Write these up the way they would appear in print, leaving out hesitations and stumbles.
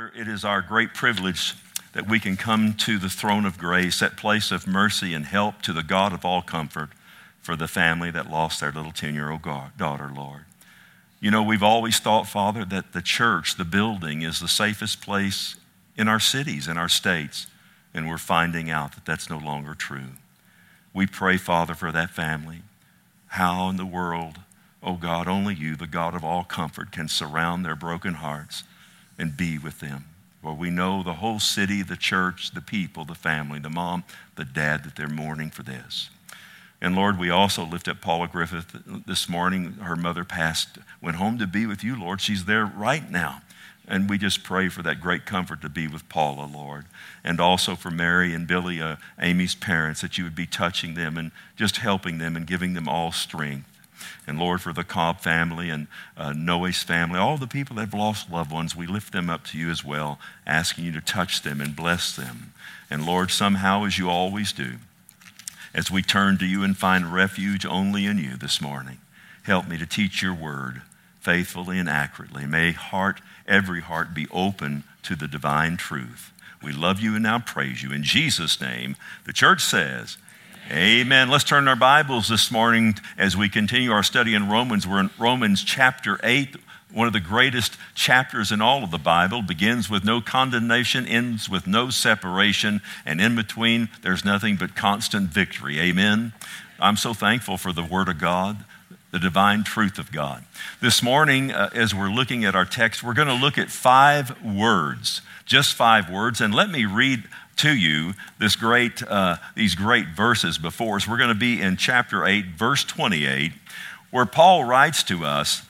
Father, it is our great privilege that we can come to the throne of grace, that place of mercy and help, to the God of all comfort for the family that lost their little 10-year-old daughter, Lord. You know, we've always thought, Father, that the church, the building, is the safest place in our cities, in our states, and we're finding out that that's no longer true. We pray, Father, for that family. How in the world, oh God, only you, the God of all comfort, can surround their broken hearts and be with them. For we know the whole city, the church, the people, the family, the mom, the dad, that they're mourning for this. And Lord, we also lift up Paula Griffith this morning. Her mother went home to be with you, Lord. She's there right now. And we just pray for that great comfort to be with Paula, Lord. And also for Mary and Billy, Amy's parents, that you would be touching them and just helping them and giving them all strength. And Lord, for the Cobb family and Noe's family, all the people that have lost loved ones, we lift them up to you as well, asking you to touch them and bless them. And Lord, somehow, as you always do, as we turn to you and find refuge only in you this morning, help me to teach your word faithfully and accurately. May every heart be open to the divine truth. We love you and now praise you. In Jesus' name, the church says, amen. Let's turn our Bibles this morning as we continue our study in Romans. We're in Romans chapter 8, one of the greatest chapters in all of the Bible. Begins with no condemnation, ends with no separation, and in between there's nothing but constant victory. Amen. I'm so thankful for the Word of God, the divine truth of God. This morning, as we're looking at our text, we're going to look at 5 words, just 5 words, and let me read to you these great verses before us. We're going to be in chapter 8, verse 28, where Paul writes to us,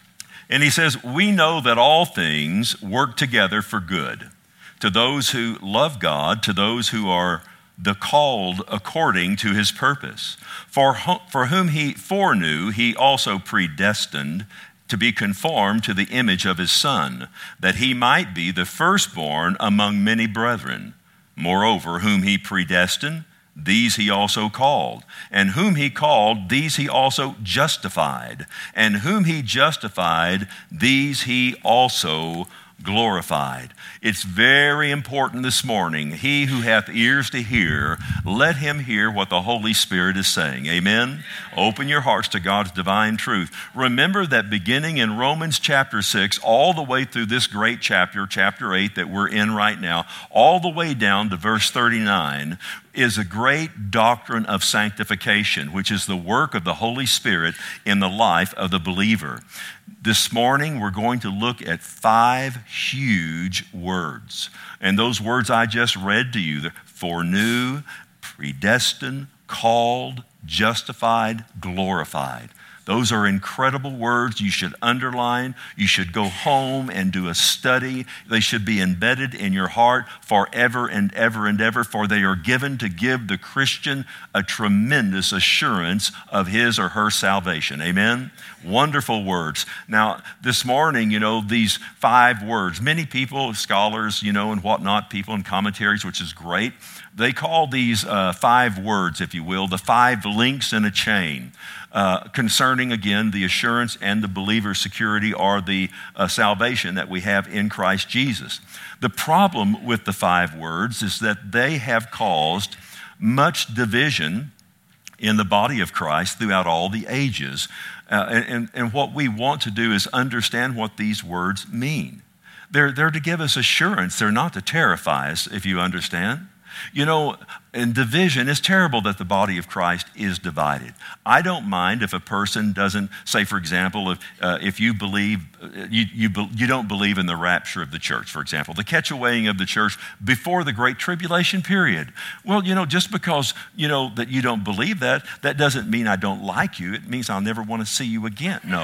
and he says, "We know that all things work together for good, to those who love God, to those who are the called according to his purpose. For whom he foreknew, he also predestined to be conformed to the image of his Son, that he might be the firstborn among many brethren. Moreover, whom he predestined, these he also called. And whom he called, these he also justified. And whom he justified, these he also glorified." It's very important this morning. He who hath ears to hear, let him hear what the Holy Spirit is saying. Amen? Open your hearts to God's divine truth. Remember that beginning in Romans chapter 6, all the way through this great chapter, chapter 8 that we're in right now, all the way down to verse 39, is a great doctrine of sanctification, which is the work of the Holy Spirit in the life of the believer. This morning, we're going to look at 5 huge words. And those words I just read to you, foreknew, predestined, called, justified, glorified. Those are incredible words you should underline. You should go home and do a study. They should be embedded in your heart forever and ever and ever, for they are given to give the Christian a tremendous assurance of his or her salvation. Amen? Wonderful words. Now, this morning, these 5 words, many people, scholars, and whatnot, people in commentaries, which is great, they call these 5 words, if you will, the 5 links in a chain. Concerning, again, the assurance and the believer's security, or the salvation that we have in Christ Jesus. The problem with the 5 words is that they have caused much division in the body of Christ throughout all the ages. And what we want to do is understand what these words mean. They're to give us assurance. They're not to terrify us, if you understand. And division, is terrible that the body of Christ is divided. I don't mind if a person doesn't, say, for example, if you believe, you don't believe in the rapture of the church, for example, the catch awaying of the church before the Great Tribulation period. Well, just because, that you don't believe that doesn't mean I don't like you. It means I'll never want to see you again. No,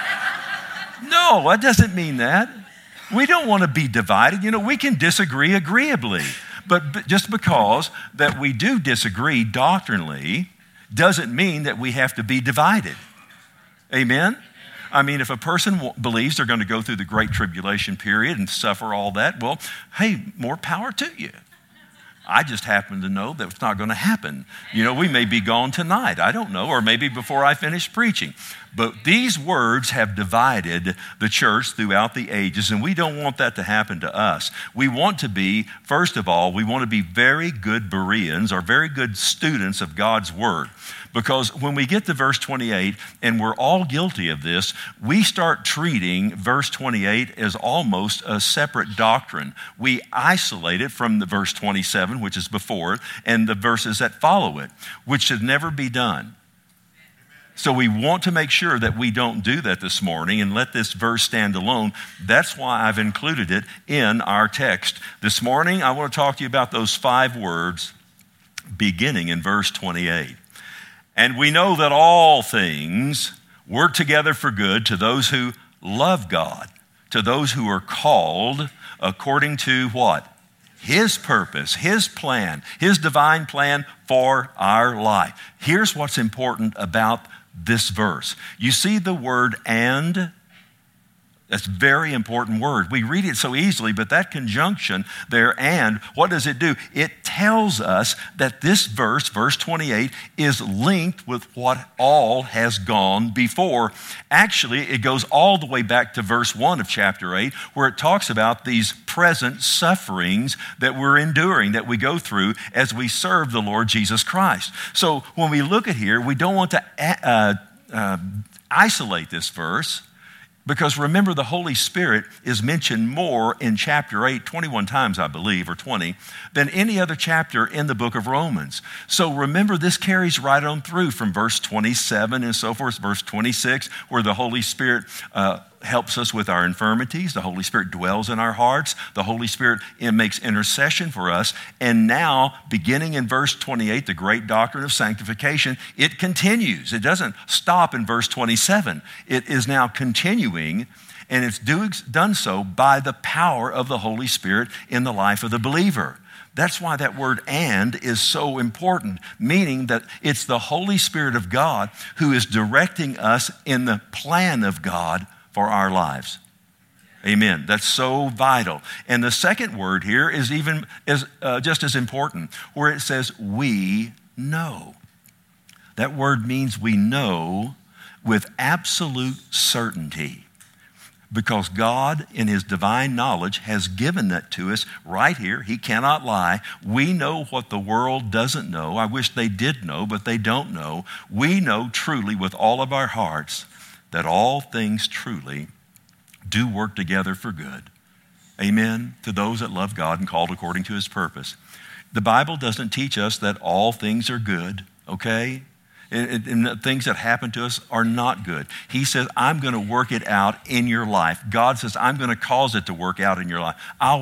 that doesn't mean that. We don't want to be divided. We can disagree agreeably. But just because that we do disagree doctrinally doesn't mean that we have to be divided. Amen? I mean, if a person believes they're going to go through the Great Tribulation period and suffer all that, well, hey, more power to you. I just happen to know that it's not going to happen. We may be gone tonight. I don't know, or maybe before I finish preaching. But these words have divided the church throughout the ages, and we don't want that to happen to us. We want to be, first of all, we want to be very good Bereans, or very good students of God's Word. Because when we get to verse 28, and we're all guilty of this, we start treating verse 28 as almost a separate doctrine. We isolate it from the verse 27, which is before it, and the verses that follow it, which should never be done. So we want to make sure that we don't do that this morning and let this verse stand alone. That's why I've included it in our text. This morning, I want to talk to you about those 5 words beginning in verse 28. And we know that all things work together for good to those who love God, to those who are called according to what? His purpose, His plan, His divine plan for our life. Here's what's important about this verse. You see the word "and"? That's a very important word. We read it so easily, but that conjunction there, "and," what does it do? It tells us that this verse, verse 28, is linked with what all has gone before. Actually, it goes all the way back to verse 1 of chapter 8, where it talks about these present sufferings that we're enduring, that we go through as we serve the Lord Jesus Christ. So when we look at here, we don't want to isolate this verse. Because remember, the Holy Spirit is mentioned more in chapter 8, 21 times, I believe, or 20, than any other chapter in the book of Romans. So remember, this carries right on through from verse 27 and so forth, verse 26, where the Holy Spirit helps us with our infirmities. The Holy Spirit dwells in our hearts. The Holy Spirit makes intercession for us. And now, beginning in verse 28, the great doctrine of sanctification, it continues. It doesn't stop in verse 27. It is now continuing, and it's done so by the power of the Holy Spirit in the life of the believer. That's why that word "and" is so important, meaning that it's the Holy Spirit of God who is directing us in the plan of God for our lives. Amen. That's so vital. And the second word here is just as important, where it says "we know." That word means we know with absolute certainty, because God, in His divine knowledge, has given that to us right here. He cannot lie. We know what the world doesn't know. I wish they did know, but they don't know. We know truly with all of our hearts that all things truly do work together for good. Amen. To those that love God and called according to His purpose. The Bible doesn't teach us that all things are good, okay? And the things that happen to us are not good. He says, I'm going to work it out in your life. God says, I'm going to cause it to work out in your life.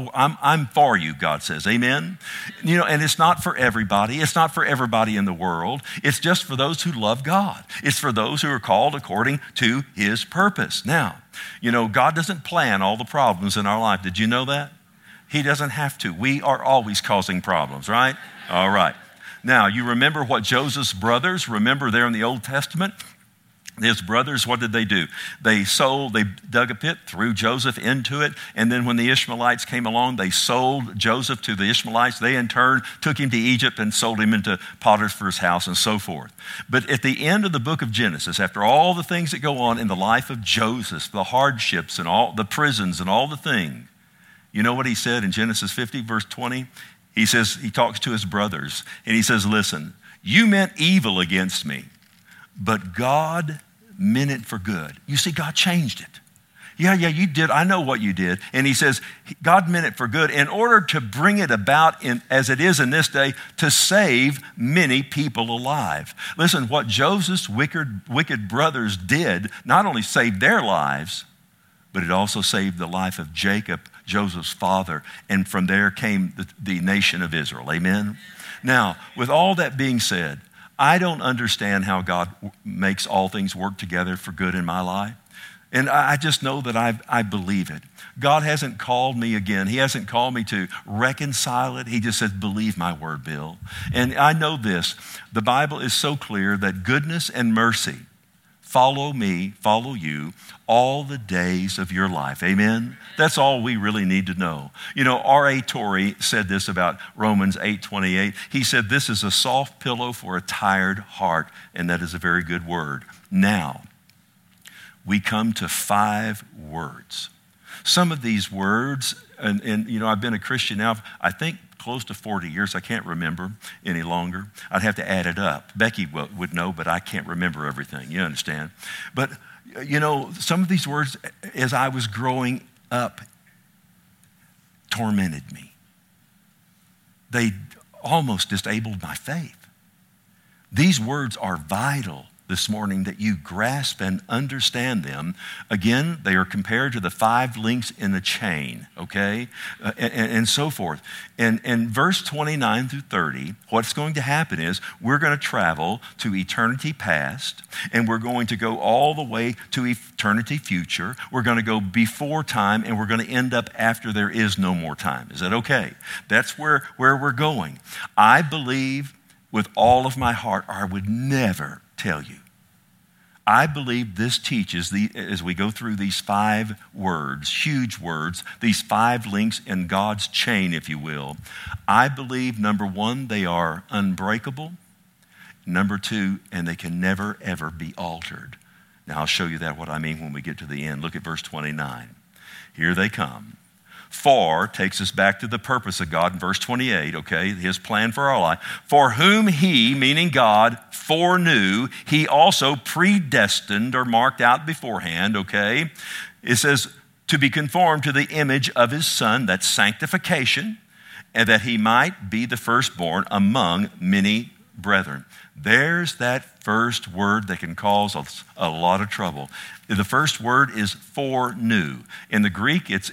I'm for you, God says. Amen? You know, and it's not for everybody. It's not for everybody in the world. It's just for those who love God. It's for those who are called according to His purpose. Now, you know, God doesn't plan all the problems in our life. Did you know that? He doesn't have to. We are always causing problems, right? All right. Now, you remember what Joseph's brothers, remember there in the Old Testament? His brothers, what did they do? They dug a pit, threw Joseph into it, and then when the Ishmaelites came along, they sold Joseph to the Ishmaelites. They in turn took him to Egypt and sold him into Potiphar's house and so forth. But at the end of the book of Genesis, after all the things that go on in the life of Joseph, the hardships and all the prisons and all the things, you know what he said in Genesis 50, verse 20? He says, he talks to his brothers, and he says, listen, you meant evil against me, but God meant it for good. You see, God changed it. Yeah, you did. I know what you did. And he says, God meant it for good in order to bring it about as it is in this day, to save many people alive. Listen, what Joseph's wicked brothers did not only saved their lives, but it also saved the life of Jacob, Joseph's father, and from there came the nation of Israel. Amen? Now, with all that being said, I don't understand how God makes all things work together for good in my life. And I just know that I believe it. God hasn't called me again. He hasn't called me to reconcile it. He just says, believe my word, Bill. And I know this. The Bible is so clear that goodness and mercy follow me, follow you, all the days of your life. Amen? That's all we really need to know. You know, R.A. Torrey said this about Romans 8:28. He said, this is a soft pillow for a tired heart, and that is a very good word. Now, we come to 5 words. Some of these words, and you know, I've been a Christian now, I think close to 40 years. I can't remember any longer. I'd have to add it up. Becky would know, but I can't remember everything. You understand? But, you know, some of these words, as I was growing up, tormented me. They almost disabled my faith. These words are vital this morning that you grasp and understand them. Again, they are compared to the 5 links in the chain, okay? And so forth. And verse 29 through 30, what's going to happen is we're going to travel to eternity past, and we're going to go all the way to eternity future. We're going to go before time, and we're going to end up after there is no more time. Is that okay? That's where we're going. I believe with all of my heart, or I would never tell you. I believe this teaches, as we go through these 5 words, huge words, these 5 links in God's chain, if you will. I believe, number 1, they are unbreakable. Number 2, and they can never, ever be altered. Now, I'll show you what I mean when we get to the end. Look at verse 29. Here they come. For takes us back to the purpose of God in verse 28, okay, his plan for our life. For whom he, meaning God, foreknew, he also predestined or marked out beforehand, okay. It says, to be conformed to the image of his Son, that's sanctification, and that he might be the firstborn among many brethren. There's that first word that can cause a lot of trouble. The first word is foreknew. In the Greek, it's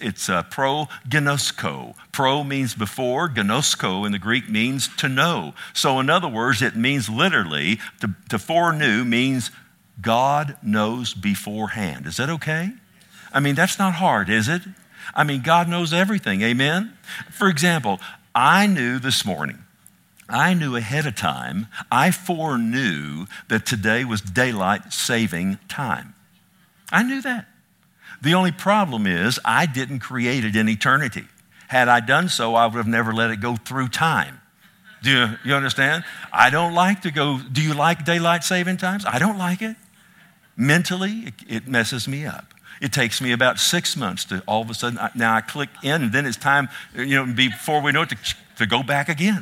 pro-gnosko. Pro means before, gnosko in the Greek means to know. So in other words, it means literally, to foreknew means God knows beforehand. Is that okay? I mean, that's not hard, is it? I mean, God knows everything, amen? For example, I knew this morning, I knew ahead of time, I foreknew that today was daylight saving time. I knew that. The only problem is I didn't create it in eternity. Had I done so, I would have never let it go through time. Do you understand? I don't like to go, do you like daylight saving times? I don't like it. Mentally, it messes me up. It takes me about 6 months to all of a sudden, now I click in and then it's time, before we know it, to go back again.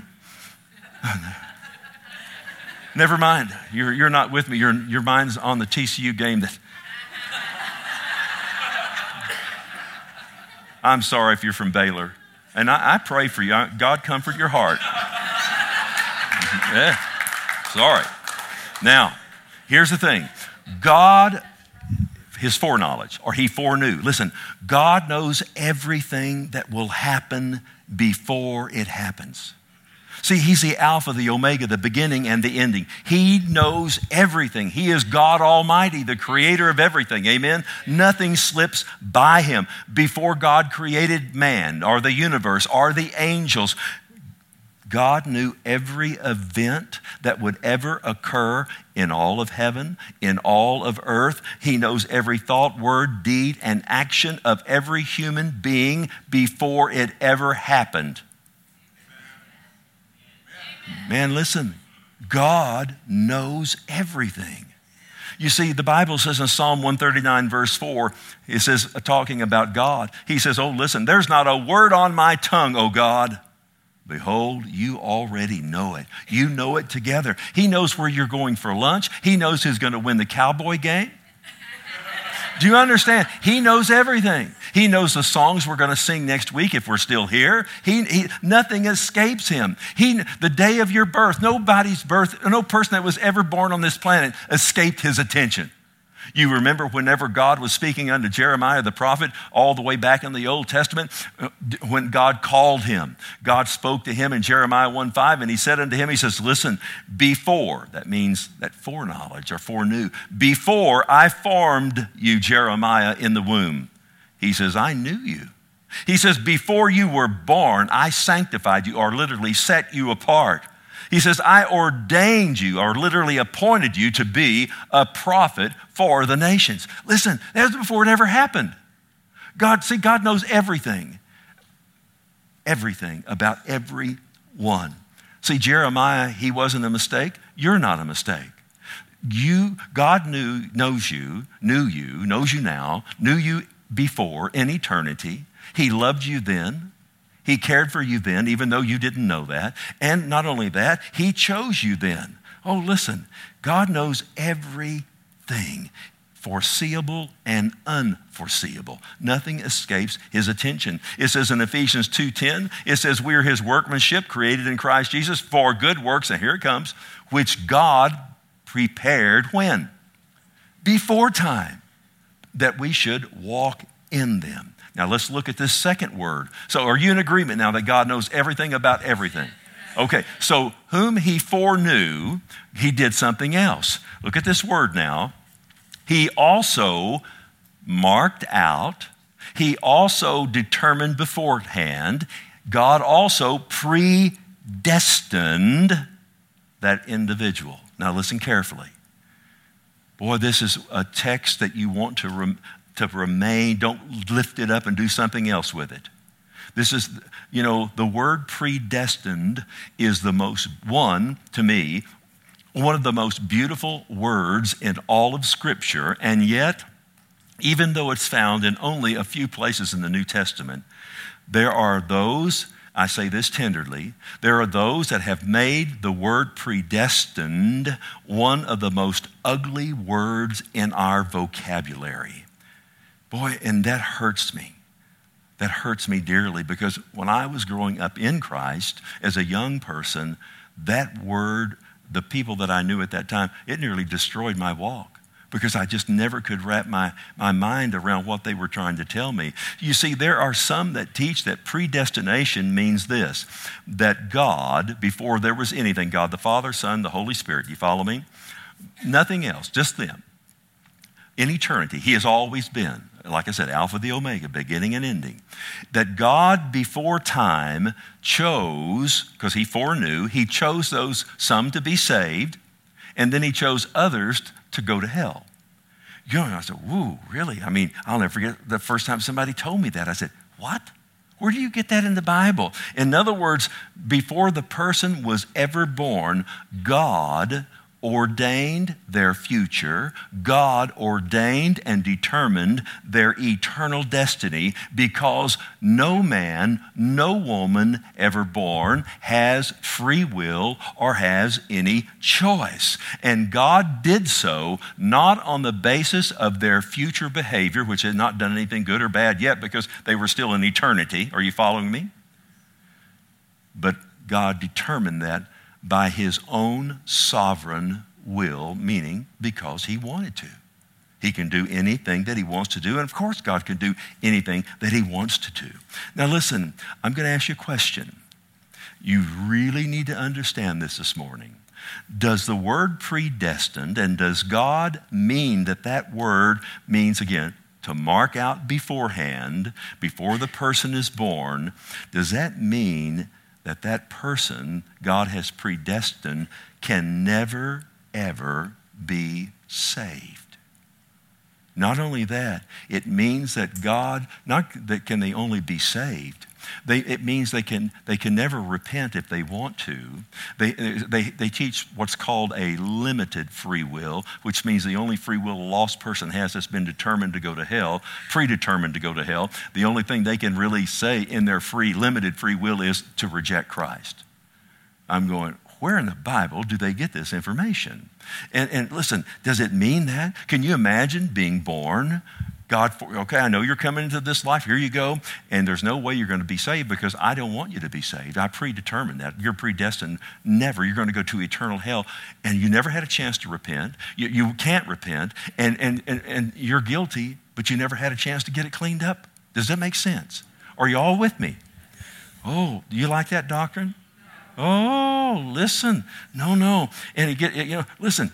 Never mind. You're not with me. Your mind's on the TCU game. I'm sorry if you're from Baylor. And I pray for you. God comfort your heart. Yeah. Sorry. Now, here's the thing. God, his foreknowledge, or he foreknew. Listen, God knows everything that will happen before it happens. See, he's the Alpha, the Omega, the beginning and the ending. He knows everything. He is God Almighty, the creator of everything. Amen? Nothing slips by him. Before God created man or the universe or the angels, God knew every event that would ever occur in all of heaven, in all of earth. He knows every thought, word, deed, and action of every human being before it ever happened. Man, listen, God knows everything. You see, the Bible says in Psalm 139, verse 4, it says, talking about God, he says, oh, listen, there's not a word on my tongue, O God. Behold, you already know it. You know it together. He knows where you're going for lunch. He knows who's going to win the cowboy game. Do you understand? He knows everything. He knows the songs we're going to sing next week if we're still here. Nothing escapes him. The day of your birth, nobody's birth, no person that was ever born on this planet escaped his attention. You remember whenever God was speaking unto Jeremiah the prophet, all the way back in the Old Testament, when God called him, God spoke to him in Jeremiah 1:5, and he said unto him, he says, listen, before, that means that foreknowledge or foreknew, before I formed you, Jeremiah, in the womb, he says, I knew you. He says, before you were born, I sanctified you, or literally set you apart. He says, I ordained you, or literally appointed you to be a prophet for the nations. Listen, that was before it ever happened. God knows everything. Everything about everyone. See, Jeremiah, he wasn't a mistake. You're not a mistake. God knows you now, knew you before in eternity. He loved you then. He cared for you then, even though you didn't know that. And not only that, he chose you then. Oh, listen, God knows everything, foreseeable and unforeseeable. Nothing escapes his attention. It says in Ephesians 2:10, it says we are his workmanship created in Christ Jesus for good works, and here it comes, which God prepared when? Before time, that we should walk in them. Now let's look at this second word. So are you in agreement now that God knows everything about everything? Okay, so whom he foreknew, he did something else. Look at this word now. He also marked out, he also determined beforehand, God also predestined that individual. Now listen carefully. Boy, this is a text that you want to remain. Don't lift it up and do something else with it. This is, the word predestined is to me, one of the most beautiful words in all of Scripture. And yet, even though it's found in only a few places in the New Testament, there are those, I say this tenderly, there are those that have made the word predestined one of the most ugly words in our vocabulary. Boy, and that hurts me. That hurts me dearly, because when I was growing up in Christ as a young person, that word, the people that I knew at that time, it nearly destroyed my walk, because I just never could wrap my mind around what they were trying to tell me. You see, there are some that teach that predestination means this, that God, before there was anything, God the Father, Son, the Holy Spirit, you follow me? Nothing else, just them. In eternity, he has always been, like I said, Alpha, the Omega, beginning and ending. That God before time chose, because he foreknew, he chose some to be saved, and then he chose others to go to hell. I said, whoa, really? I mean, I'll never forget the first time somebody told me that. I said, what? Where do you get that in the Bible? In other words, before the person was ever born, God ordained their future. God ordained and determined their eternal destiny, because no man, no woman ever born has free will or has any choice. And God did so not on the basis of their future behavior, which had not done anything good or bad yet, because they were still in eternity. Are you following me? But God determined that by his own sovereign will, meaning because he wanted to. He can do anything that he wants to do, and of course God can do anything that he wants to do. Now listen, I'm going to ask you a question. You really need to understand this morning. Does the word predestined, and does God mean that word means, again, to mark out beforehand, before the person is born? Does that mean that person God has predestined can never, ever be saved? Not only that, it means that God, not that can they only be saved, it means they can never repent if they want to. They teach what's called a limited free will, which means the only free will a lost person has that's been determined to go to hell, predetermined to go to hell. The only thing they can really say in their limited free will is to reject Christ. I'm going, where in the Bible do they get this information? And listen, does it mean that? Can you imagine being born? Okay, I know you're coming into this life. Here you go. And there's no way you're going to be saved, because I don't want you to be saved. I predetermined that. You're predestined. Never. You're going to go to eternal hell. And you never had a chance to repent. You can't repent. And you're guilty, but you never had a chance to get it cleaned up. Does that make sense? Are you all with me? Oh, do you like that doctrine? Oh, listen. No. And listen.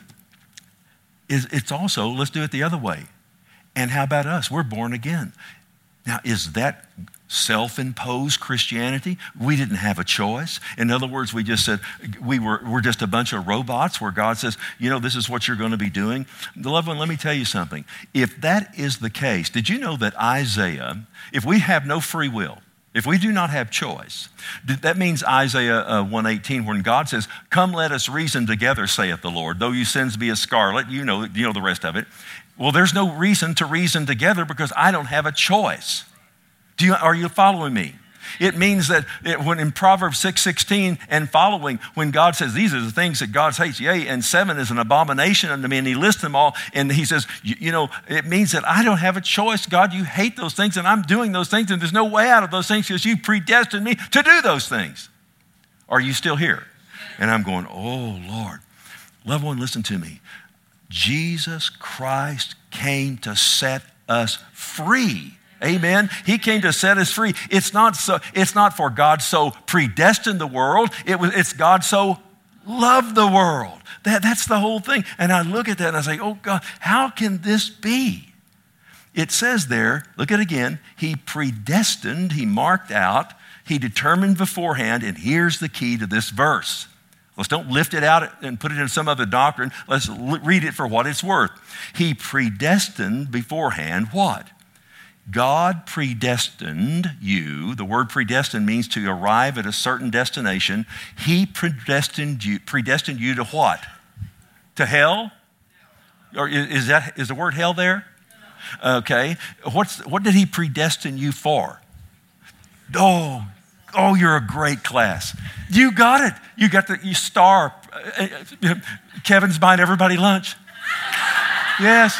It's also, let's do it the other way. And how about us? We're born again. Now, is that self-imposed Christianity? We didn't have a choice. In other words, we just said we're just a bunch of robots where God says, this is what you're going to be doing. Beloved one, let me tell you something. If that is the case, did you know that Isaiah, if we have no free will, if we do not have choice, that means Isaiah 1:18, when God says, come let us reason together, saith the Lord. Though your sins be as scarlet, you know the rest of it. Well, there's no reason to reason together because I don't have a choice. Are you following me? It means that when in Proverbs 6:16 and following, when God says these are the things that God hates, yea, and 7 is an abomination unto me, and he lists them all, and he says, it means that I don't have a choice. God, you hate those things, and I'm doing those things, and there's no way out of those things because you predestined me to do those things. Are you still here? And I'm going, oh, Lord. Loved one, listen to me. Jesus Christ came to set us free. Amen. He came to set us free. It's not for God so predestined the world. It's God so loved the world. That's the whole thing. And I look at that and I say, oh God, how can this be? It says there, look at it again, he predestined, he marked out, he determined beforehand, and here's the key to this verse. Let's don't lift it out and put it in some other doctrine. Let's read it for what it's worth. He predestined beforehand what? God predestined you. The word predestined means to arrive at a certain destination. He predestined you to what? To hell? Or is the word hell there? Okay. What did he predestine you for? Oh, you're a great class. You got it. You got you star. Kevin's buying everybody lunch. Yes.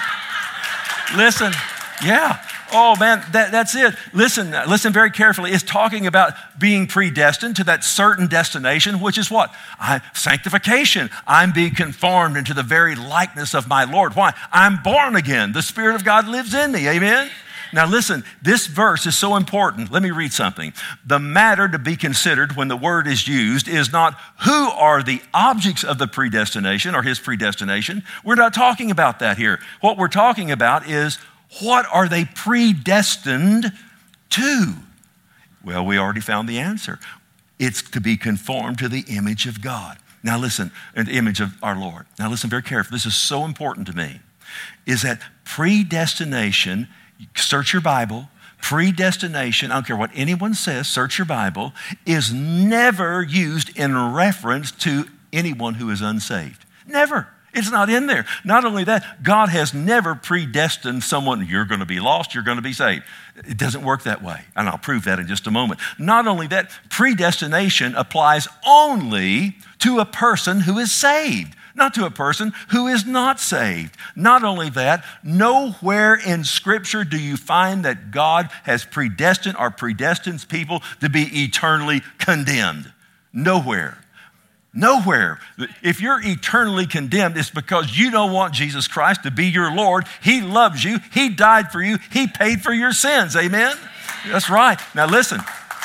Listen. Yeah. Oh, man, that's it. Listen very carefully. It's talking about being predestined to that certain destination, which is what? Sanctification. I'm being conformed into the very likeness of my Lord. Why? I'm born again. The Spirit of God lives in me. Amen? Now listen, this verse is so important. Let me read something. The matter to be considered when the word is used is not who are the objects of the predestination or his predestination. We're not talking about that here. What we're talking about is what are they predestined to? Well, we already found the answer. It's to be conformed to the image of God. Now listen, the image of our Lord. Now listen very carefully. This is so important to me. Is that predestination, search your Bible, predestination, I don't care what anyone says, search your Bible, is never used in reference to anyone who is unsaved. Never. It's not in there. Not only that, God has never predestined someone, you're going to be lost, you're going to be saved. It doesn't work that way, and I'll prove that in just a moment. Not only that, predestination applies only to a person who is saved, not to a person who is not saved. Not only that, nowhere in Scripture do you find that God has predestined or predestines people to be eternally condemned. Nowhere. Nowhere. If you're eternally condemned, it's because you don't want Jesus Christ to be your Lord. He loves you. He died for you. He paid for your sins. Amen? That's right. Now listen.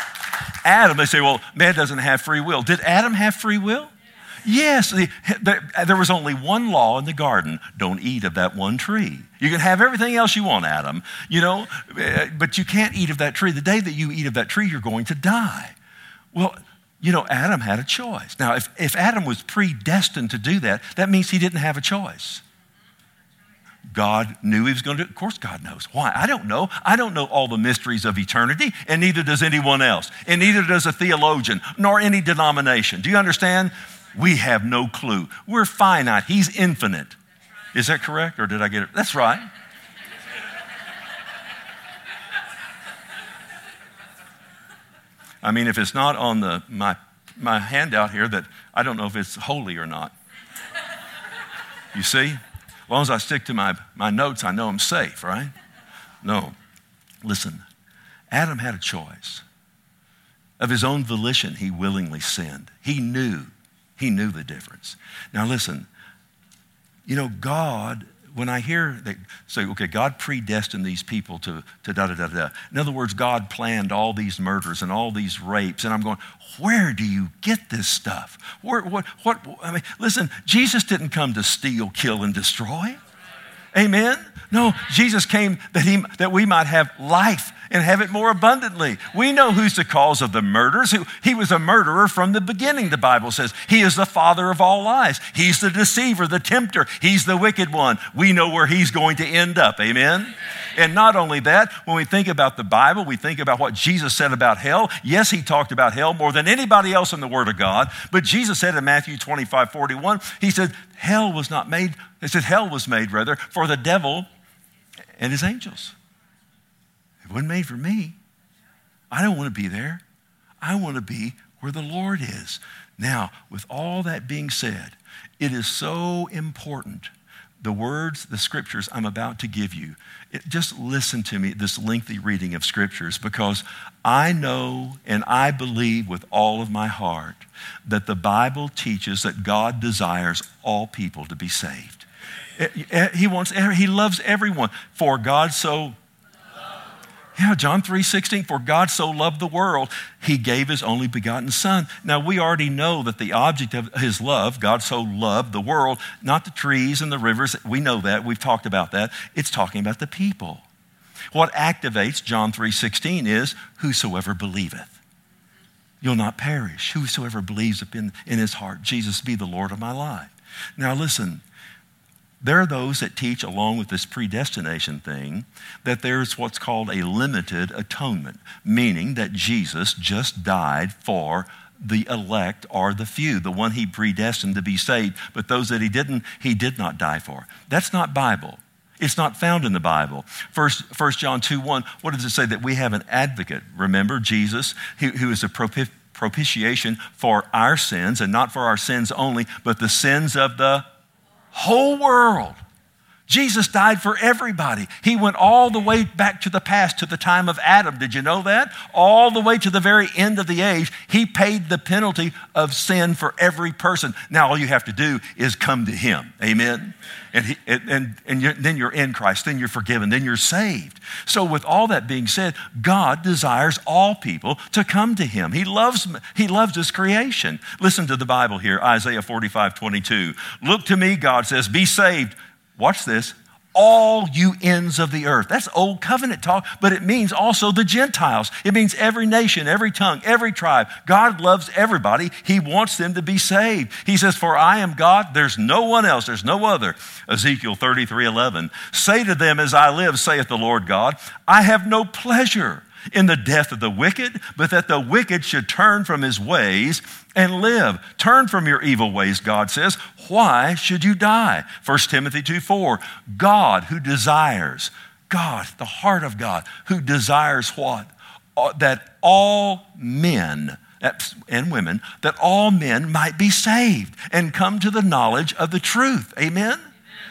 Adam, they say, well, man doesn't have free will. Did Adam have free will? Yes. There was only one law in the garden. Don't eat of that one tree. You can have everything else you want, Adam, but you can't eat of that tree. The day that you eat of that tree, you're going to die. Well, Adam had a choice. Now, if Adam was predestined to do that, that means he didn't have a choice. God knew he was going to do it. Of course, God knows. Why? I don't know. I don't know all the mysteries of eternity, and neither does anyone else, and neither does a theologian, nor any denomination. Do you understand? We have no clue. We're finite. He's infinite. Is that correct, or did I get it? That's right. I mean, if it's not on my handout here, that I don't know if it's holy or not. You see? As long as I stick to my notes, I know I'm safe, right? No. Listen, Adam had a choice. Of his own volition, he willingly sinned. He knew the difference. Now listen, God, when I hear that say, okay, God predestined these people to da-da-da-da. In other words, God planned all these murders and all these rapes. And I'm going, where do you get this stuff? Listen, Jesus didn't come to steal, kill, and destroy. Amen? No, Jesus came that we might have life and have it more abundantly. We know who's the cause of the murders. He was a murderer from the beginning, the Bible says. He is the father of all lies. He's the deceiver, the tempter. He's the wicked one. We know where he's going to end up. Amen? And not only that, when we think about the Bible, we think about what Jesus said about hell. Yes, he talked about hell more than anybody else in the Word of God. But Jesus said in Matthew 25:41, he said, hell was made for the devil and his angels. It wasn't made for me. I don't want to be there. I want to be where the Lord is. Now, with all that being said, it is so important. The words, the scriptures I'm about to give you, just listen to me, this lengthy reading of scriptures, because I know and I believe with all of my heart that the Bible teaches that God desires all people to be saved. He loves everyone. For God so, John 3:16, for God so loved the world, he gave his only begotten son. Now we already know that the object of his love, God so loved the world, not the trees and the rivers. We know that, we've talked about that. It's talking about the people. What activates John 3:16 is whosoever believeth. You'll not perish. Whosoever believes in his heart, Jesus be the Lord of my life. Now listen, there are those that teach, along with this predestination thing, that there's what's called a limited atonement, meaning that Jesus just died for the elect or the few, the one he predestined to be saved, but those that he did not die for. That's not Bible. It's not found in the Bible. 1 John 2:1, what does it say? That we have an advocate. Remember, Jesus, who is a propitiation for our sins, and not for our sins only, but the sins of the whole world. Jesus died for everybody. He went all the way back to the past, to the time of Adam. Did you know that? All the way to the very end of the age, he paid the penalty of sin for every person. Now all you have to do is come to him. Amen? Then you're in Christ, then you're forgiven, then you're saved. So with all that being said, God desires all people to come to him. He loves his creation. Listen to the Bible here, Isaiah 45:22. Look to me, God says, be saved. Watch this. All you ends of the earth. That's old covenant talk, but it means also the Gentiles. It means every nation, every tongue, every tribe. God loves everybody. He wants them to be saved. He says, for I am God. There's no one else. There's no other. Ezekiel 33:11. Say to them, as I live, saith the Lord God, I have no pleasure in the death of the wicked, but that the wicked should turn from his ways and live. Turn from your evil ways, God says. Why should you die? 1 Timothy 2:4. God who desires, God, the heart of God, who desires what? That all men and women, that all men might be saved and come to the knowledge of the truth. Amen?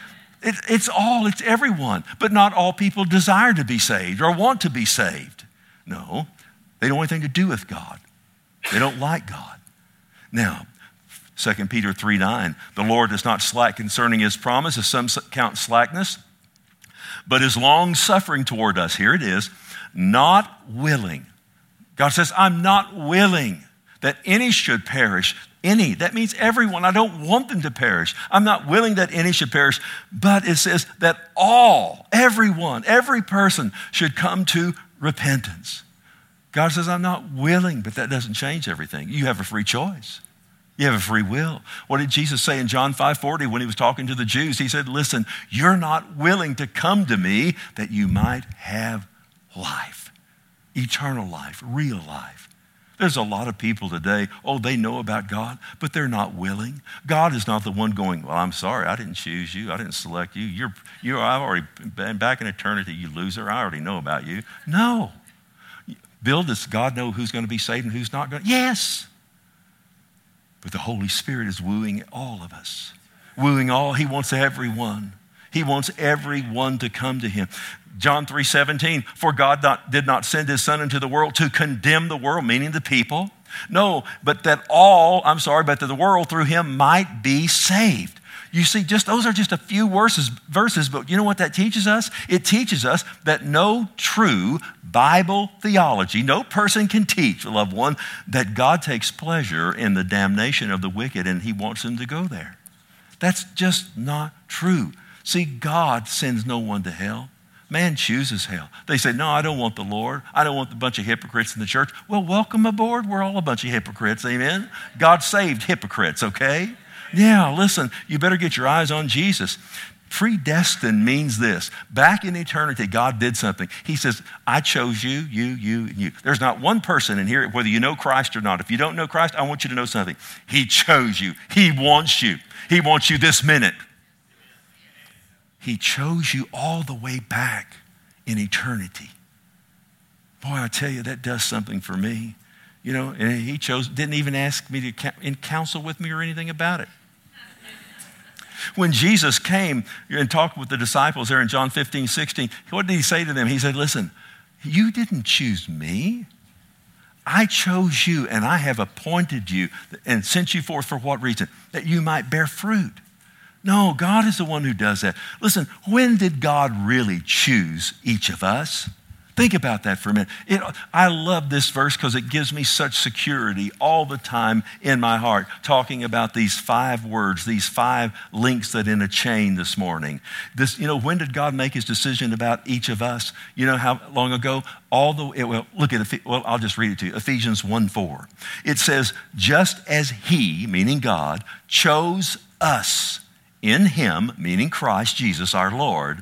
It's everyone, but not all people desire to be saved or want to be saved. No, they don't want anything to do with God. They don't like God. Now, 2 Peter 3:9, the Lord is not slack concerning his promise, as some count slackness, but is long-suffering toward us. Here it is, not willing. God says, I'm not willing that any should perish. Any, that means everyone. I don't want them to perish. I'm not willing that any should perish, but it says that everyone, every person should come to repentance. God says, I'm not willing, but that doesn't change everything. You have a free choice. You have a free will. What did Jesus say in John 5:40 when he was talking to the Jews? He said, listen, you're not willing to come to me that you might have life, eternal life, real life. There's a lot of people today, they know about God, but they're not willing. God is not the one going, well, I'm sorry, I didn't choose you. I didn't select you. I've already been back in eternity, you loser. I already know about you. No. Bill, does God know who's going to be saved and who's not going to? Yes. But the Holy Spirit is wooing all of us. Wooing all. He wants everyone. He wants everyone to come to him. John 3:17, for God did not send his son into the world to condemn the world, meaning the people. No, but that the world through him might be saved. You see, those are just a few verses, but you know what that teaches us? It teaches us that no true Bible theology, no person can teach, loved one, that God takes pleasure in the damnation of the wicked and he wants them to go there. That's just not true. See, God sends no one to hell. Man chooses hell. They say, no, I don't want the Lord. I don't want a bunch of hypocrites in the church. Well, welcome aboard. We're all a bunch of hypocrites, amen? God saved hypocrites, okay? Yeah, listen, you better get your eyes on Jesus. Predestined means this. Back in eternity, God did something. He says, I chose you, and you. There's not one person in here, whether you know Christ or not. If you don't know Christ, I want you to know something. He chose you. He wants you. He wants you this minute. He chose you all the way back in eternity. Boy, I tell you, that does something for me. You know, and he didn't even ask me to counsel with me or anything about it. When Jesus came and talked with the disciples there in John 15, 16, what did he say to them? He said, listen, you didn't choose me. I chose you and I have appointed you and sent you forth for what reason? That you might bear fruit. No, God is the one who does that. Listen, when did God really choose each of us? Think about that for a minute. I love this verse because it gives me such security all the time in my heart, talking about these 5 words, these 5 links that in a chain this morning. When did God make his decision about each of us? You know how long ago? I'll just read it to you. Ephesians 1:4. It says, just as he, meaning God, chose us in him, meaning Christ Jesus our Lord,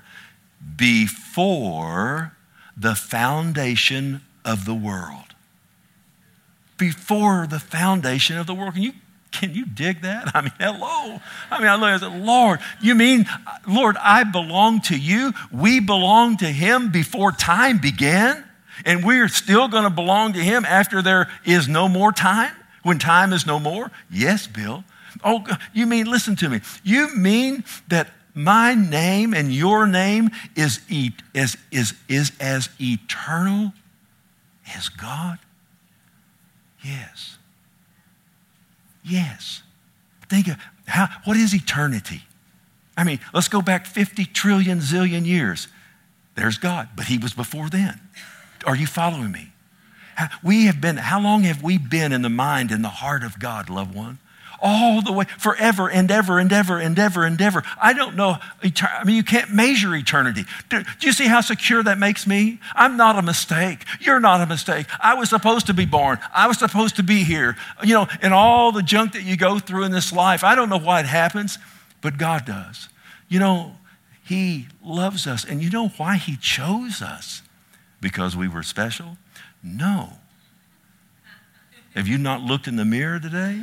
before the foundation of the world. Before the foundation of the world. Can you dig that? I mean, hello. I look at Lord, you mean, Lord, I belong to you. We belong to him before time began. And we're still going to belong to him after there is no more time? When time is no more? Yes, Bill. Oh, you mean, listen to me. You mean that my name and your name is as eternal as God? Yes. Yes. Think of what is eternity? I mean, let's go back 50 trillion zillion years. There's God, but he was before then. Are you following me? How long have we been in the mind and the heart of God, loved one? All the way, forever and ever and ever and ever and ever. I don't know. You can't measure eternity. Do you see how secure that makes me? I'm not a mistake. You're not a mistake. I was supposed to be born. I was supposed to be here. And all the junk that you go through in this life, I don't know why it happens, but God does. He loves us. And you know why he chose us? Because we were special? No. Have you not looked in the mirror today?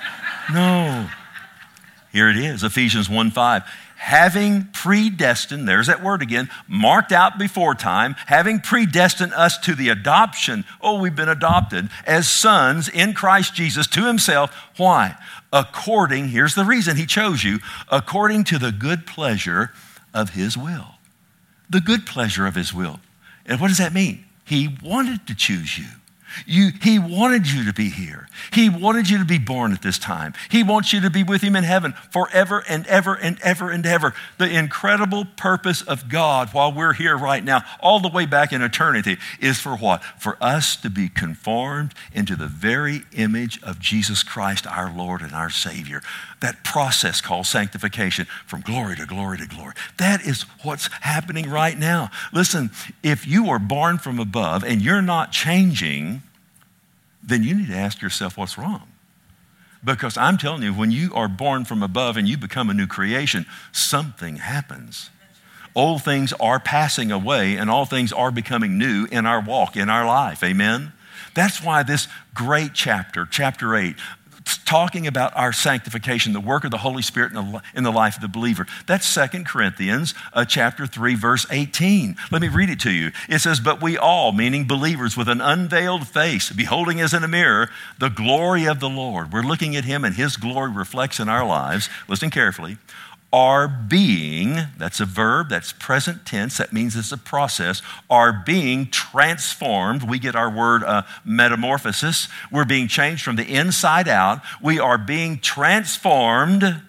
No. Here it is, Ephesians 1:5. Having predestined, there's that word again, marked out before time, having predestined us to the adoption. Oh, we've been adopted as sons in Christ Jesus to himself. Why? Here's the reason he chose you, according to the good pleasure of his will. The good pleasure of his will. And what does that mean? He wanted to choose you. He wanted you to be here. He wanted you to be born at this time. He wants you to be with him in heaven forever and ever and ever and ever. The incredible purpose of God while we're here right now, all the way back in eternity, is for what? For us to be conformed into the very image of Jesus Christ, our Lord and our Savior. That process called sanctification, from glory to glory to glory. That is what's happening right now. Listen, if you are born from above and you're not changing, then you need to ask yourself what's wrong. Because I'm telling you, when you are born from above and you become a new creation, something happens. Old things are passing away and all things are becoming new in our walk, in our life. Amen? That's why this great chapter 8, talking about our sanctification, the work of the Holy Spirit in the life of the believer. That's 2 Corinthians chapter 3, verse 18. Let me read it to you. It says, but we all, meaning believers, with an unveiled face, beholding as in a mirror the glory of the Lord. We're looking at him and his glory reflects in our lives. Listen carefully. Are being, that's a verb, that's present tense, that means it's a process, are being transformed. We get our word metamorphosis. We're being changed from the inside out. We are being transformed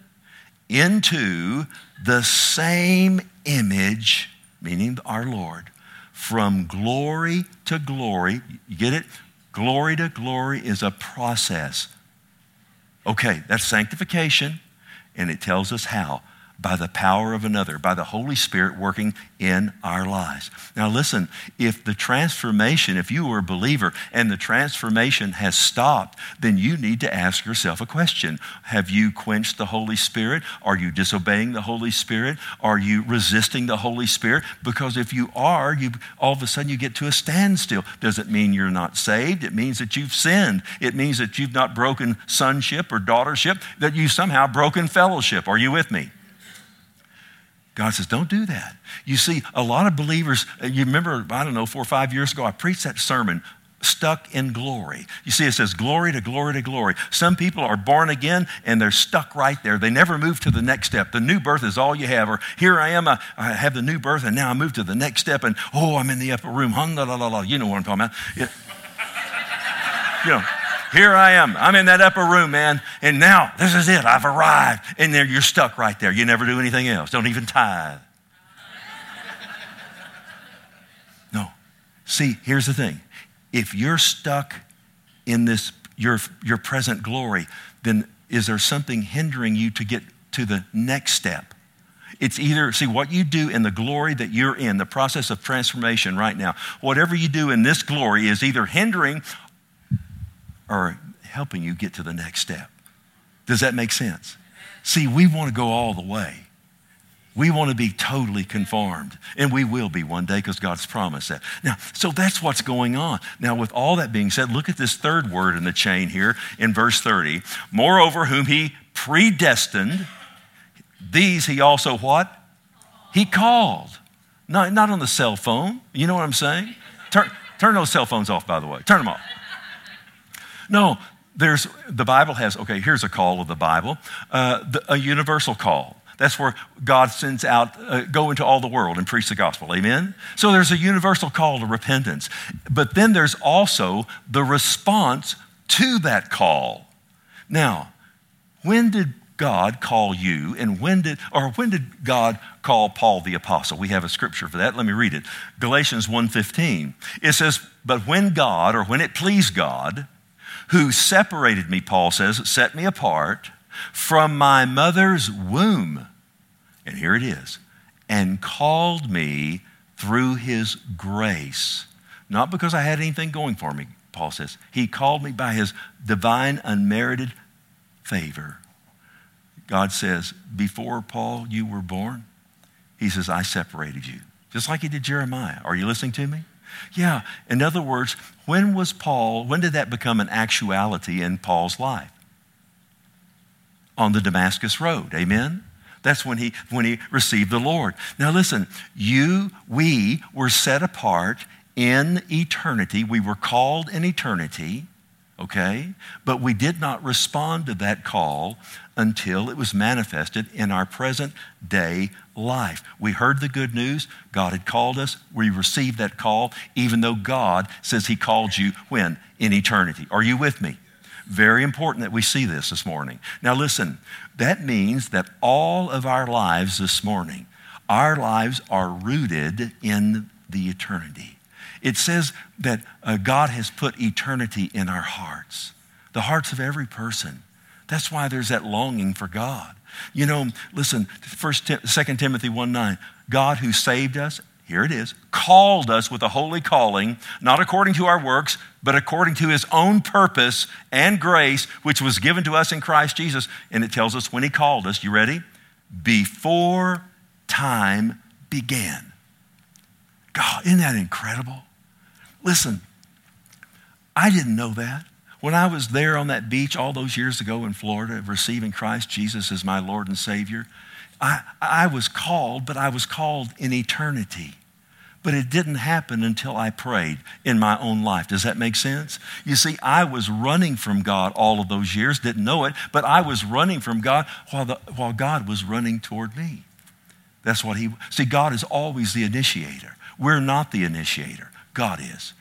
into the same image, meaning our Lord, from glory to glory. You get it? Glory to glory is a process. Okay, that's sanctification, and it tells us how. by the power of another, by the Holy Spirit working in our lives. Now listen, if the transformation, if you were a believer and the transformation has stopped, then you need to ask yourself a question. Have you quenched the Holy Spirit? Are you disobeying the Holy Spirit? Are you resisting the Holy Spirit? Because if you are, all of a sudden you get to a standstill. Does it mean you're not saved? It means that you've sinned. It means that you've not broken sonship or daughtership, that you've somehow broken fellowship. Are you with me? God says, don't do that. You see, a lot of believers, you remember, 4 or 5 years ago, I preached that sermon, Stuck in Glory. You see, it says glory to glory to glory. Some people are born again and they're stuck right there. They never move to the next step. The new birth is all you have. Or here I am, I have the new birth and now I move to the next step and, I'm in the upper room. You know what I'm talking about. Here I am. I'm in that upper room, man. And now, this is it. I've arrived. And there, you're stuck right there. You never do anything else. Don't even tithe. No. See, here's the thing. If you're stuck in this, your present glory, then is there something hindering you to get to the next step? It's either, see, what you do in the glory that you're in, the process of transformation right now, whatever you do in this glory is either hindering or helping you get to the next step. Does that make sense? See, we want to go all the way. We want to be totally conformed, and we will be one day because God's promised that. Now, so that's what's going on. Now, with all that being said, look at this third word in the chain here in verse 30. Moreover, whom he predestined, these he also what? He called. Not on the cell phone. You know what I'm saying? Turn those cell phones off, by the way. Turn them off. No, the Bible has, here's a call of the Bible, a universal call. That's where God sends out, go into all the world and preach the gospel, amen? So there's a universal call to repentance. But then there's also the response to that call. Now, when did God call you and when did God call Paul the apostle? We have a scripture for that. Let me read it. Galatians 1:15. It says, but when God, or when it pleased God, who separated me, Paul says, set me apart from my mother's womb. And here it is. And called me through his grace. Not because I had anything going for me, Paul says. He called me by his divine unmerited favor. God says, before Paul, you were born, he says, I separated you. Just like he did Jeremiah. Are you listening to me? Yeah. In other words, when did that become an actuality in Paul's life? On the Damascus Road. Amen? That's when he received the Lord. Now listen, we were set apart in eternity. We were called in eternity, okay? But we did not respond to that call until it was manifested in our present day life. We heard the good news. God had called us. We received that call, even though God says he called you when? In eternity. Are you with me? Very important that we see this morning. Now listen, that means that all of our lives this morning, our lives are rooted in the eternity. It says that God has put eternity in our hearts, the hearts of every person. That's why there's that longing for God. You know, listen, 2 Timothy 1:9, God who saved us, here it is, called us with a holy calling, not according to our works, but according to his own purpose and grace, which was given to us in Christ Jesus. And it tells us when he called us, you ready? Before time began. God, isn't that incredible? Listen, I didn't know that. When I was there on that beach all those years ago in Florida, receiving Christ Jesus as my Lord and Savior, I was called, but I was called in eternity. But it didn't happen until I prayed in my own life. Does that make sense? You see, I was running from God all of those years, didn't know it, but I was running from God while God was running toward me. That's what see, God is always the initiator. We're not the initiator. God is.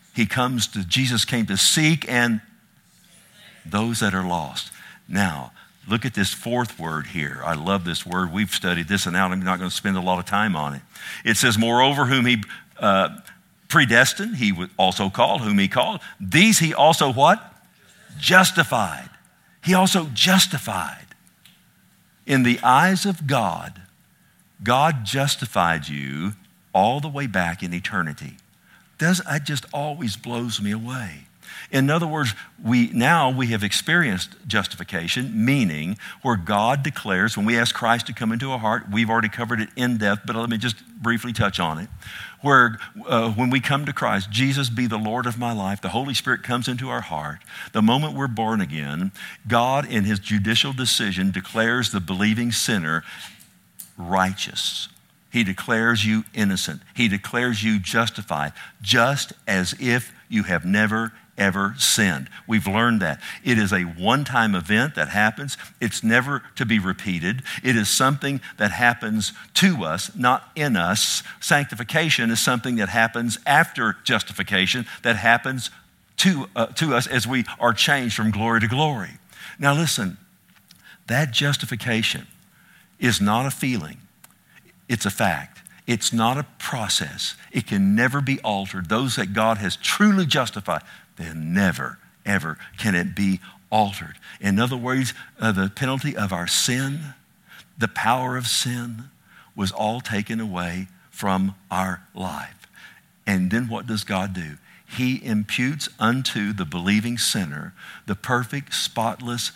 Jesus came to seek and those that are lost. Now, look at this fourth word here. I love this word. We've studied this and out. I'm not going to spend a lot of time on it. It says, moreover, whom he predestined, he also called. Whom he called, these he also what? Justified. He also justified. In the eyes of God, God justified you all the way back in eternity. That just always blows me away. In other words, we have experienced justification, meaning where God declares, when we ask Christ to come into our heart, we've already covered it in depth, but let me just briefly touch on it. Where when we come to Christ, Jesus be the Lord of my life, the Holy Spirit comes into our heart. The moment we're born again, God in his judicial decision declares the believing sinner righteous. He declares you innocent. He declares you justified, just as if you have never, ever sinned. We've learned that. It is a one-time event that happens. It's never to be repeated. It is something that happens to us, not in us. Sanctification is something that happens after justification, that happens to us as we are changed from glory to glory. Now listen, that justification is not a feeling. It's a fact. It's not a process. It can never be altered. Those that God has truly justified, then never, ever can it be altered. In other words, the penalty of our sin, the power of sin, was all taken away from our life. And then what does God do? He imputes unto the believing sinner the perfect, spotless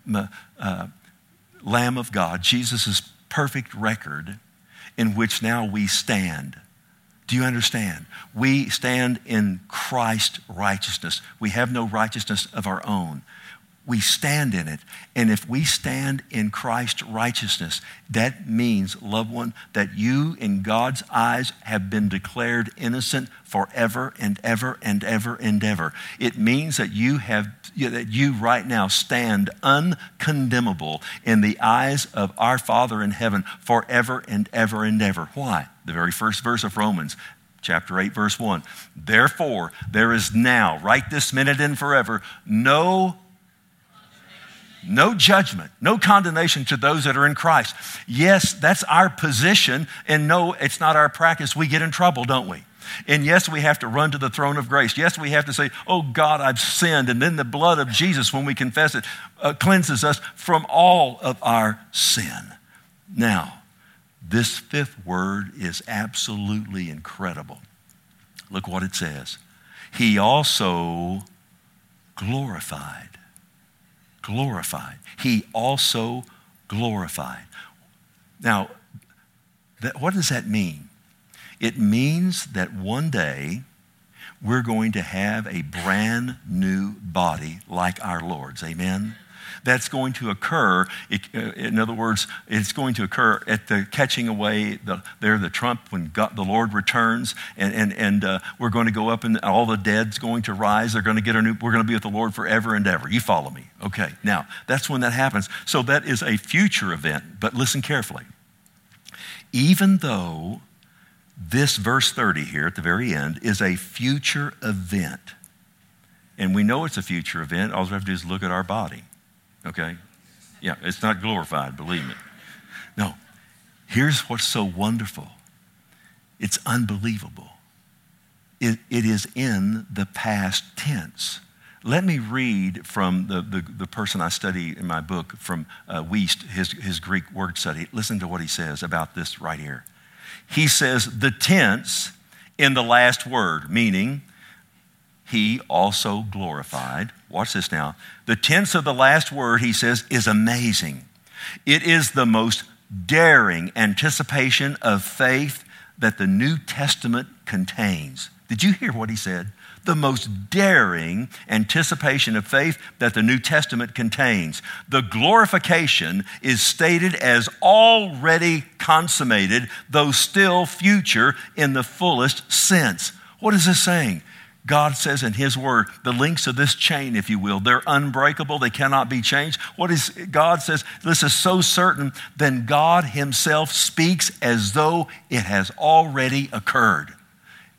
Lamb of God, Jesus' perfect record, in which now we stand. Do you understand? We stand in Christ's righteousness. We have no righteousness of our own. We stand in it. And if we stand in Christ's righteousness, that means, loved one, that you in God's eyes have been declared innocent forever and ever and ever and ever. It means that you right now stand uncondemnable in the eyes of our Father in heaven forever and ever and ever. Why? The very first verse of Romans, chapter 8, verse 1. Therefore, there is now, right this minute and forever, no judgment, no condemnation to those that are in Christ. Yes, that's our position, and no, it's not our practice. We get in trouble, don't we? And yes, we have to run to the throne of grace. Yes, we have to say, oh God, I've sinned. And then the blood of Jesus, when we confess it, cleanses us from all of our sin. Now, this fifth word is absolutely incredible. Look what it says. He also glorified. Glorified. He also glorified. Now, what does that mean? It means that one day we're going to have a brand new body like our Lord's. Amen? That's going to occur. In other words, it's going to occur at the catching away, the trump when God, the Lord returns, and we're going to go up, and all the dead's going to rise. They're going to get we're going to be with the Lord forever and ever. You follow me? Okay. Now that's when that happens. So that is a future event. But listen carefully. Even though this verse 30 here at the very end is a future event, and we know it's a future event, all we have to do is look at our body. Okay? Yeah, it's not glorified, believe me. No, here's what's so wonderful. It's unbelievable. It is in the past tense. Let me read from the person I study in my book, from Wiest, his Greek word study. Listen to what he says about this right here. He says, the tense in the last word, meaning he also glorified. Watch this now. The tense of the last word, he says, is amazing. It is the most daring anticipation of faith that the New Testament contains. Did you hear what he said? The most daring anticipation of faith that the New Testament contains. The glorification is stated as already consummated, though still future in the fullest sense. What is this saying? God says in his word, the links of this chain, if you will, they're unbreakable. They cannot be changed. God says, this is so certain, then God himself speaks as though it has already occurred.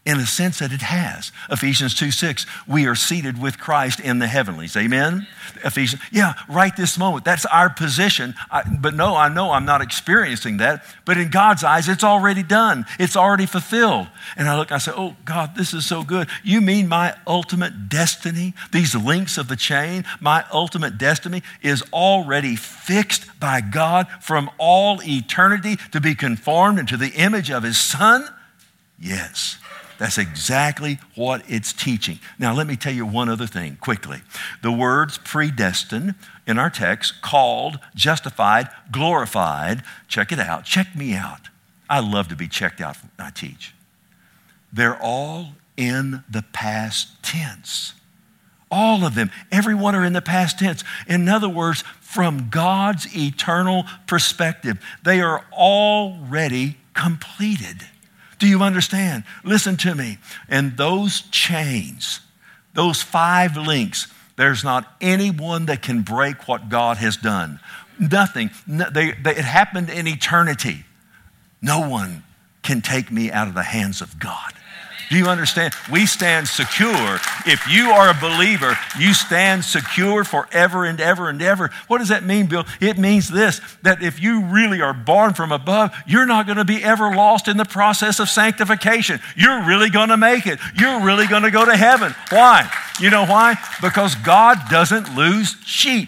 in a sense that it has. Ephesians 2:6, we are seated with Christ in the heavenlies. Amen? Ephesians, right this moment. That's our position. But no, I know I'm not experiencing that. But in God's eyes, it's already done. It's already fulfilled. And I look, I say, oh, God, this is so good. You mean my ultimate destiny, these links of the chain, my ultimate destiny is already fixed by God from all eternity to be conformed into the image of His Son? Yes. That's exactly what it's teaching. Now, let me tell you one other thing quickly. The words predestined in our text, called, justified, glorified. Check it out. Check me out. I love to be checked out when I teach. They're all in the past tense. All of them. Every one are in the past tense. In other words, from God's eternal perspective, they are already completed. Do you understand? Listen to me. And those chains, those 5 links, there's not anyone that can break what God has done. Nothing. It happened in eternity. No one can take me out of the hands of God. Do you understand? We stand secure. If you are a believer, you stand secure forever and ever and ever. What does that mean, Bill? It means this, that if you really are born from above, you're not going to be ever lost in the process of sanctification. You're really going to make it. You're really going to go to heaven. Why? You know why? Because God doesn't lose sheep.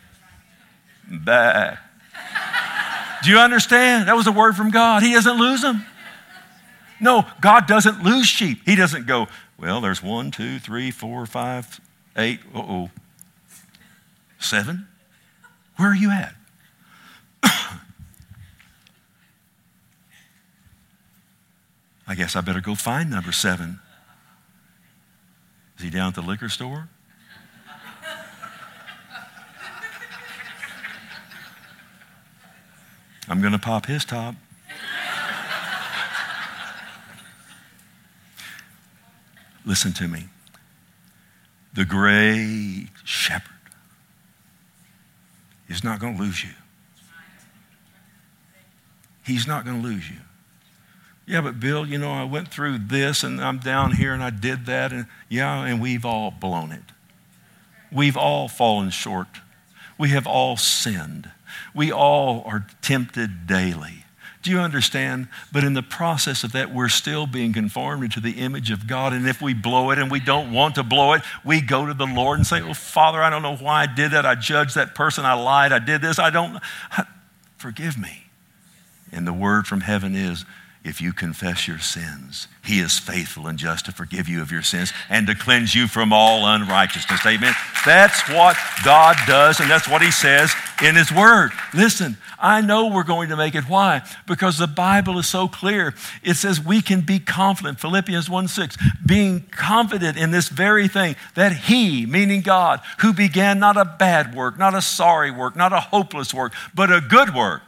Bah. Do you understand? That was a word from God. He doesn't lose them. No, God doesn't lose sheep. He doesn't go, well, there's 1, 2, 3, 4, 5, 8, 7. Where are you at? I guess I better go find number 7. Is he down at the liquor store? I'm going to pop his top. Listen to me. The great shepherd is not going to lose you. He's not going to lose you. Yeah, but Bill, I went through this and I'm down here and I did that. And we've all blown it. We've all fallen short. We have all sinned. We all are tempted daily. Do you understand? But in the process of that, we're still being conformed into the image of God. And if we blow it and we don't want to blow it, we go to the Lord and say, oh, Father, I don't know why I did that. I judged that person. I lied. I did this. Forgive me. And the word from heaven is, if you confess your sins, He is faithful and just to forgive you of your sins and to cleanse you from all unrighteousness. Amen. That's what God does, and that's what He says in His word. Listen, I know we're going to make it. Why? Because the Bible is so clear. It says we can be confident, Philippians 1:6, being confident in this very thing, that He, meaning God, who began not a bad work, not a sorry work, not a hopeless work, but a good work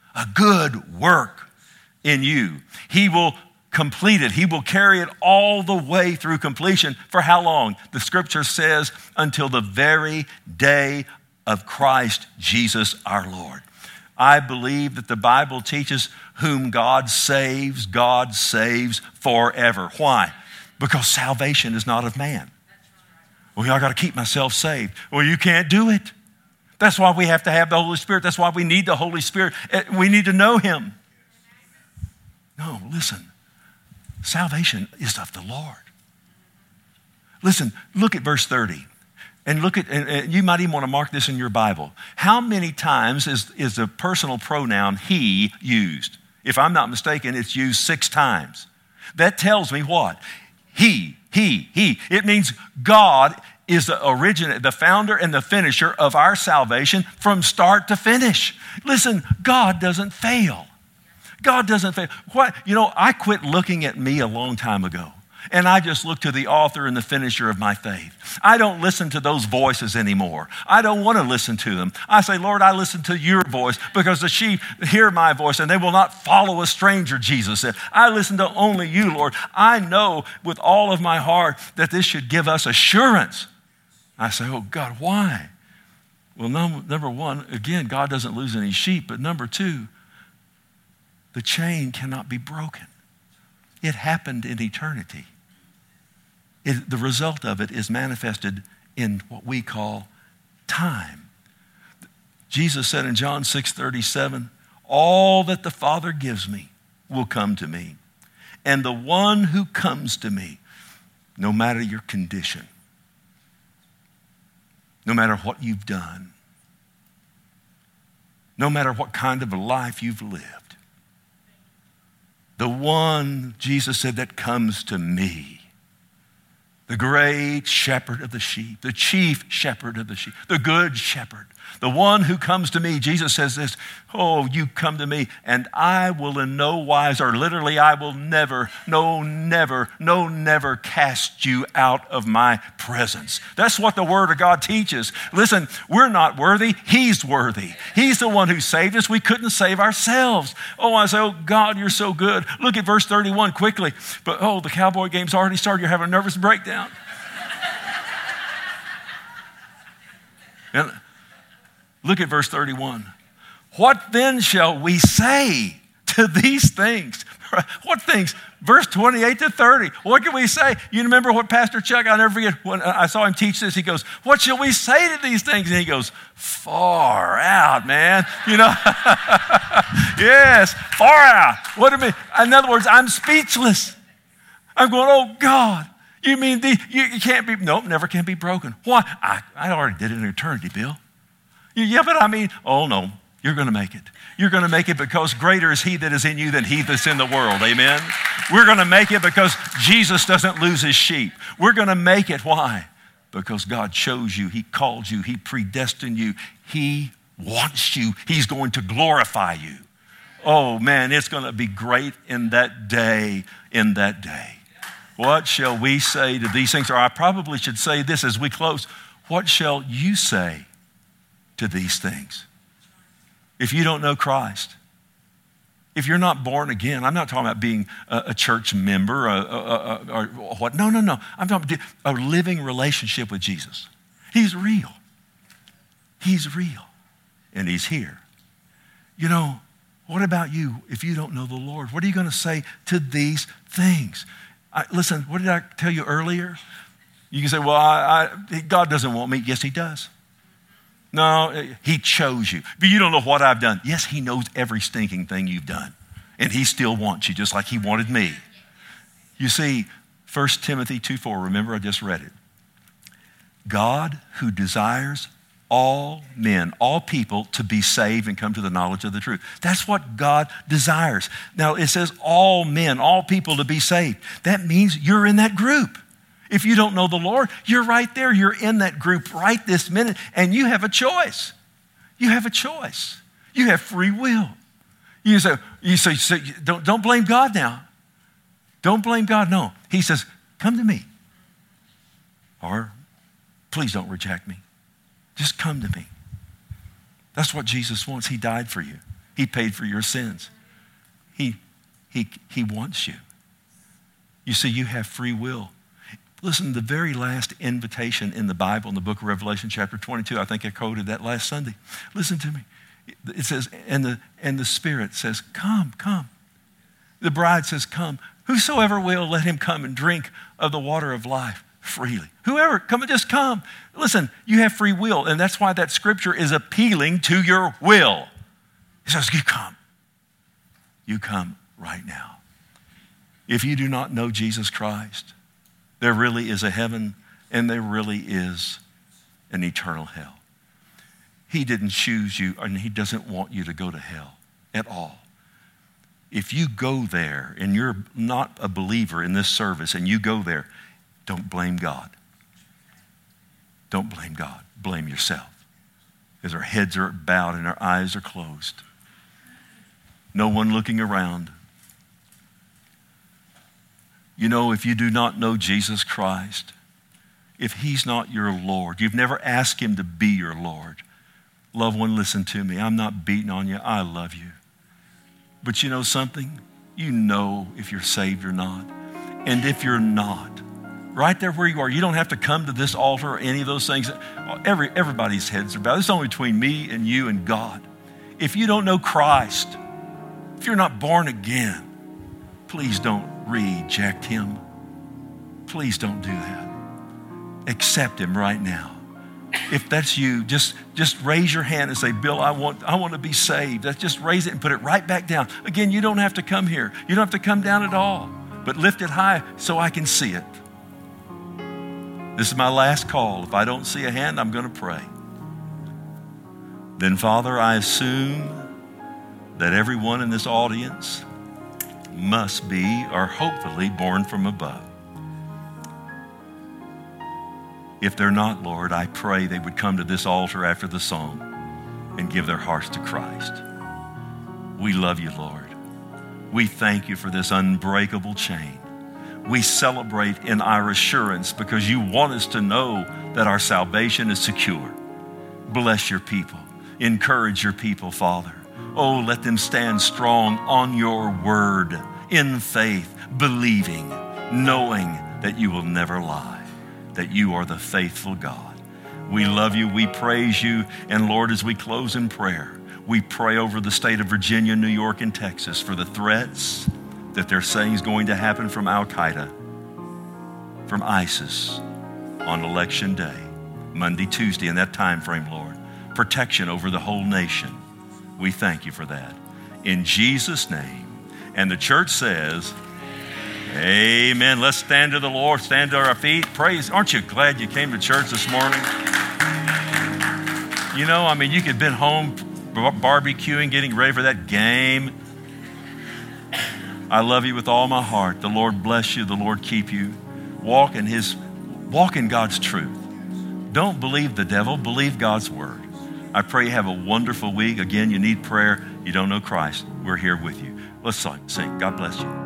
in you. He will complete it. He will carry it all the way through completion. For how long? The scripture says, until the very day of Christ Jesus our Lord. I believe that the Bible teaches whom God saves forever. Why? Because salvation is not of man. Well, I got to keep myself saved. Well, you can't do it. That's why we have to have the Holy Spirit. That's why we need the Holy Spirit. We need to know Him. No, listen. Salvation is of the Lord. Listen, look at verse 30. And you might even want to mark this in your Bible. How many times is the personal pronoun he used? If I'm not mistaken, it's used 6 times. That tells me what? He. It means God is the founder and the finisher of our salvation from start to finish. Listen, God doesn't fail. God doesn't fail. I quit looking at me a long time ago. And I just look to the author and the finisher of my faith. I don't listen to those voices anymore. I don't want to listen to them. I say, Lord, I listen to your voice because the sheep hear my voice and they will not follow a stranger, Jesus said. I listen to only you, Lord. I know with all of my heart that this should give us assurance. I say, oh God, why? Well, number one, again, God doesn't lose any sheep. But number 2, the chain cannot be broken. It happened in eternity. the result of it is manifested in what we call time. Jesus said in John 6:37, all that the Father gives me will come to me. And the one who comes to me, no matter your condition, no matter what you've done, no matter what kind of a life you've lived, the one, Jesus said, that comes to me, the great shepherd of the sheep, the chief shepherd of the sheep, the good shepherd, the one who comes to me. Jesus says this, oh, you come to me and I will in no wise, or literally I will never cast you out of my presence. That's what the Word of God teaches. Listen, we're not worthy. He's worthy. He's the one who saved us. We couldn't save ourselves. Oh, I say, oh God, you're so good. Look at verse 31 quickly. But oh, the Cowboy game's already started. You're having a nervous breakdown. And look at verse 31. What then shall we say to these things? What things? Verse 28 to 30. What can we say? You remember what Pastor Chuck, I'll never forget, when I saw him teach this, he goes, what shall we say to these things? And he goes, far out, man. You know? Yes, far out. What do you mean? In other words, I'm speechless. I'm going, oh God. You mean you can't be, nope, never can be broken. Why? I already did it in eternity, Bill. Yeah, but I mean, oh no, you're going to make it. You're going to make it because greater is he that is in you than he that's in the world. Amen? We're going to make it because Jesus doesn't lose his sheep. We're going to make it. Why? Because God chose you. He called you. He predestined you. He wants you. He's going to glorify you. Oh man, it's going to be great in that day, What shall we say to these things? Or I probably should say this as we close. What shall you say to these things? If you don't know Christ, if you're not born again, I'm not talking about being a church member or what. No. I'm talking about a living relationship with Jesus. He's real. He's real. And he's here. You know, what about you if you don't know the Lord? What are you going to say to these things? Listen, what did I tell you earlier? You can say, well, God doesn't want me. Yes, he does. No, he chose you. But you don't know what I've done. Yes, he knows every stinking thing you've done. And he still wants you, just like he wanted me. You see, 1 Timothy 2:4, remember I just read it. God who desires all men, all people to be saved and come to the knowledge of the truth. That's what God desires. Now it says all men, all people to be saved. That means you're in that group. If you don't know the Lord, you're right there. You're in that group right this minute, and you have a choice. You have a choice. You have free will. You say don't blame God now. Don't blame God. No. He says, come to me. Or please don't reject me. Just come to me. That's what Jesus wants. He died for you. He paid for your sins. He wants you. You see, you have free will. Listen, the very last invitation in the Bible, in the book of Revelation, chapter 22, I think I quoted that last Sunday. Listen to me. It says, and the Spirit says, come. The bride says, come. Whosoever will, let him come and drink of the water of life freely. Whoever, come and just come. Listen, you have free will, and that's why that scripture is appealing to your will. He says, you come. You come right now. If you do not know Jesus Christ, there really is a heaven and there really is an eternal hell. He didn't choose you and he doesn't want you to go to hell at all. If you go there and you're not a believer in this service and you go there, don't blame God. Don't blame God. Blame yourself. As our heads are bowed and our eyes are closed. No one looking around. You know, if you do not know Jesus Christ, if he's not your Lord, you've never asked him to be your Lord. Loved one, listen to me. I'm not beating on you. I love you. But you know something? You know if you're saved or not. And if you're not, right there where you are, you don't have to come to this altar or any of those things. Everybody's heads are bowed. It's only between me and you and God. If you don't know Christ, if you're not born again, please don't reject him. please don't do that. Accept him right now. If that's you, just raise your hand and say, Bill, I want to be saved. Just raise it and put it right back down. Again, you don't have to come here. You don't have to come down at all. But lift it high so I can see it. This is my last call. If I don't see a hand, I'm going to pray. Then, Father, I assume that everyone in this audience must be, or hopefully, born from above. If they're not, Lord, I pray they would come to this altar after the song and give their hearts to Christ. We love you, Lord. We thank you for this unbreakable chain. We celebrate in our assurance because you want us to know that our salvation is secure. Bless your people. Encourage your people, Father. Oh, let them stand strong on your word, in faith, believing, knowing that you will never lie, that you are the faithful God. We love you, we praise you, and Lord, as we close in prayer, we pray over the state of Virginia, New York, and Texas for the threats that they're saying is going to happen from Al-Qaeda, from ISIS on election day, Monday, Tuesday, in that time frame, Lord. Protection over the whole nation. We thank you for that. In Jesus' name. And the church says, amen. Let's stand to the Lord, stand to our feet. Praise. Aren't you glad you came to church this morning? You know, I mean, you could have been home barbecuing, getting ready for that game. I love you with all my heart. The Lord bless you. The Lord keep you. Walk in God's truth. Don't believe the devil. Believe God's word. I pray you have a wonderful week. Again, you need prayer. You don't know Christ. We're here with you. Let's sing. God bless you.